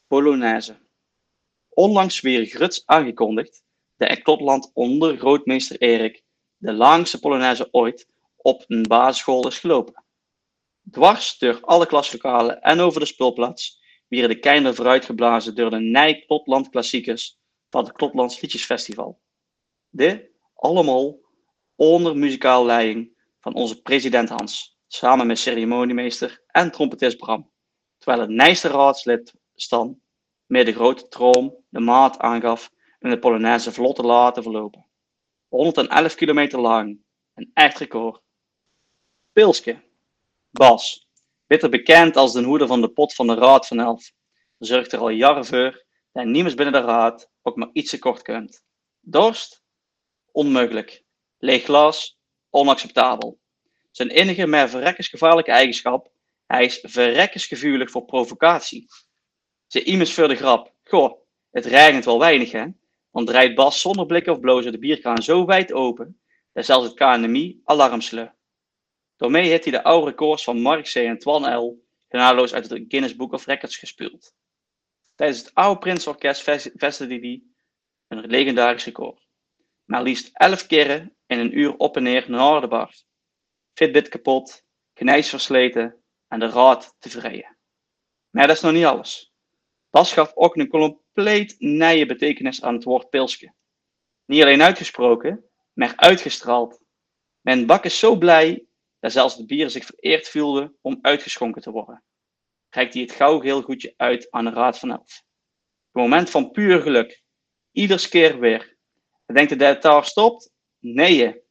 Polonaise. Onlangs weer gruts aangekondigd dat in Klotland onder grootmeester Erik de langste Polonaise ooit op een basisschool is gelopen. Dwars door alle klaslokalen en over de speelplaats wieren de kinderen vooruitgeblazen door de Nij Klotland klassiekers van het Klotlands Liedjesfestival. Dit allemaal onder muzikale leiding van onze president Hans, samen met ceremoniemeester en trompetist Bram, terwijl het Nijste raadslid Stan met de grote troom de maat aangaf en de Polonaise vlot te laten verlopen. 111 kilometer lang, een echt record. Pilske, Bas, beter bekend als de hoeder van de pot van de Raad van Elf, zorgt er al jaren voor dat niemand binnen de raad ook maar iets te kort komt. Dorst? Onmogelijk. Leeg glas? Onacceptabel. Zijn enige maar verrekkensgevaarlijke eigenschap, hij is verrekkensgevoelig voor provocatie. Ze immers voor de grap, goh, het regent wel weinig hè, dan draait Bas zonder blikken of blozen de bierkraan zo wijd open, dat zelfs het KNMI alarm sloeg. Daarmee heeft hij de oude records van Mark C. en Twan L. genadeloos uit het Guinness Book of Records gespeeld. Tijdens het oude Prinsorkest vestigde hij een legendarisch record. Maar liefst 11 keren in een uur op en neer naar de bar. Fitbit kapot, knijs versleten en de raad tevreden. Maar dat is nog niet alles. Bas gaf ook een compleet nieuwe betekenis aan het woord pilske. Niet alleen uitgesproken, maar uitgestraald. Mijn bak is zo blij dat zelfs de bieren zich vereerd voelden om uitgeschonken te worden. Reikt hij het goudgeel goedje uit aan de Raad van Elf. Een moment van puur geluk. Ieders keer weer. Denkt dat het daar stopt? Nee.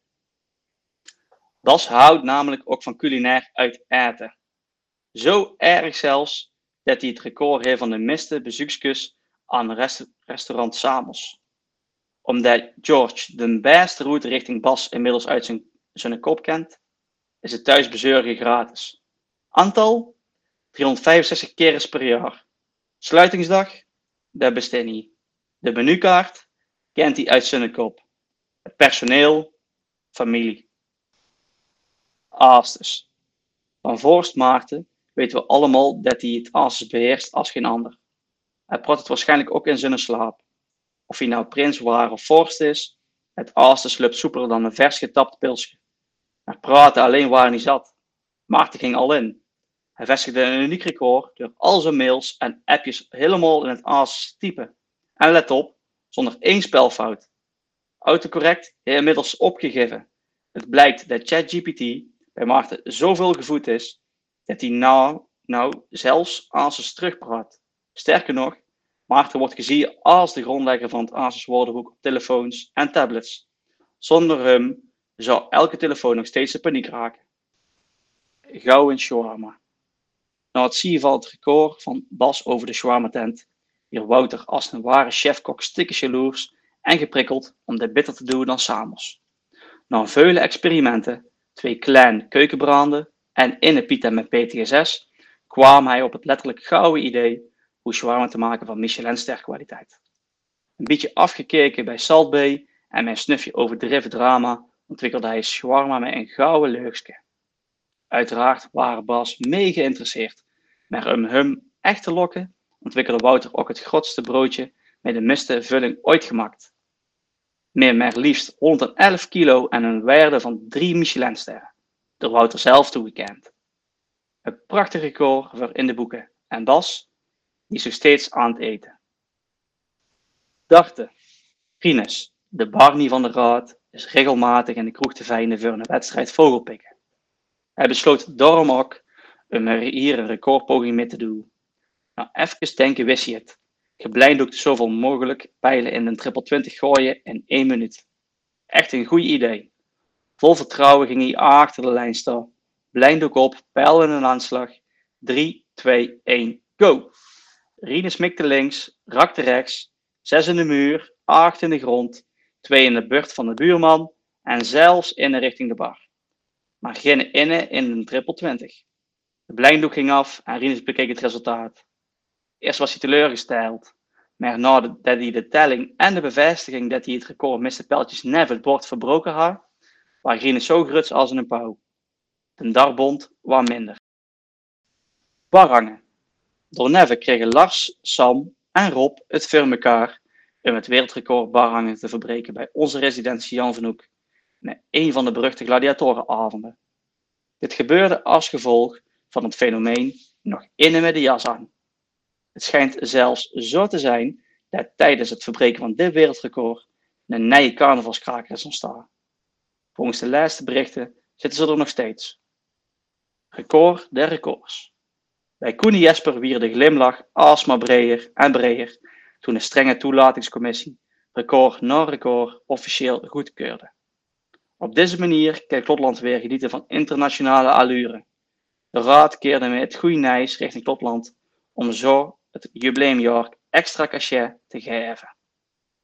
Bas houdt namelijk ook van culinair uit eten. Zo erg zelfs dat hij het record heeft van de meeste bezoekskus aan restaurant Samos. Omdat George de beste route richting Bas inmiddels uit zijn kop kent, is het thuisbezorgen gratis. Aantal? 365 keer per jaar. Sluitingsdag? Dat bestaat niet. De menukaart kent hij uit zijn kop. Het personeel? Familie. Aasters. Van Voorst Maarten weten we allemaal dat hij het Aasters beheerst als geen ander. Hij praat het waarschijnlijk ook in zijn slaap. Of hij nou prins waar of vorst is, het Aasters loopt soepeler dan een vers getapt pilsje. Maar praten alleen waar hij zat. Maarten ging al in. Hij vestigde een uniek record door al zijn mails en appjes helemaal in het Aasters te typen. En let op, zonder één spelfout. Autocorrect heeft inmiddels opgegeven. Het blijkt dat ChatGPT bij Maarten zoveel gevoed is, dat hij nou zelfs Aasters terugpraat. Sterker nog, Maarten wordt gezien als de grondlegger van het Aasters woordenboek op telefoons en tablets. Zonder hem zou elke telefoon nog steeds in paniek raken. Gauw in shawarma. Na het zien van het record van Bas over de shawarma tent, hier Wouter als een ware chefkok stikke jaloers en geprikkeld om dit beter te doen dan Samos. Na vele experimenten, 2 kleine keukenbranden en in een pita met PTSS, kwam hij op het letterlijk gouden idee hoe shawarma te maken van Michelin-ster kwaliteit. Een beetje afgekeken bij Salt Bay en mijn snufje overdreven drama ontwikkelde hij shawarma met een gouden leugske. Uiteraard waren Bas mee geïnteresseerd, maar om hem echt te lokken, ontwikkelde Wouter ook het grootste broodje met de meeste vulling ooit gemaakt. Met maar liefst 111 kilo en een waarde van 3 Michelinsterren, door Wouter zelf toegekend. Een prachtig record voor in de boeken en Bas, die is nog steeds aan het eten. Dachten, Rinus, de Barney van de Raad, is regelmatig in de kroeg te vinden voor een wedstrijd vogelpikken. Hij besloot daarom ook om er hier een recordpoging mee te doen. Nou, even denken wist hij het. Geblinddoekt zoveel mogelijk pijlen in een triple 20 gooien in 1 minuut. Echt een goed idee. Vol vertrouwen ging hij achter de lijn staan. Blinddoek op, pijl in een aanslag. 3, 2, 1, go! Rinus mikte links, rakte rechts. 6 in de muur, 8 in de grond. 2 in de beurt van de buurman en zelfs in richting de bar. Maar geen inne in een triple 20. De blinddoek ging af en Rinus bekeek het resultaat. Eerst was hij teleurgesteld, maar nadat hij de telling en de bevestiging dat hij het record miste pijltjes net het bord verbroken had, was Rinus zo gruts als een pauw. De darbond wat minder. Barhangen. Door neven kregen Lars, Sam en Rob het voor elkaar om het wereldrecord barhangen te verbreken bij onze residentie Jan van Hoek met een van de beruchte gladiatorenavonden. Dit gebeurde als gevolg van het fenomeen nog innen met de jas aan. Het schijnt zelfs zo te zijn dat tijdens het verbreken van dit wereldrecord een nieuwe carnavalskraker is ontstaan. Volgens de laatste berichten zitten ze er nog steeds. Record der records. Bij Koen en Jesper wierde de glimlach alsmaar breder en breder toen de strenge toelatingscommissie record na record officieel goedkeurde. Op deze manier kan Klotland weer genieten van internationale allure. De raad keerde met het goede nieuws richting Klotland om zo het jubileumjaar extra cachet te geven.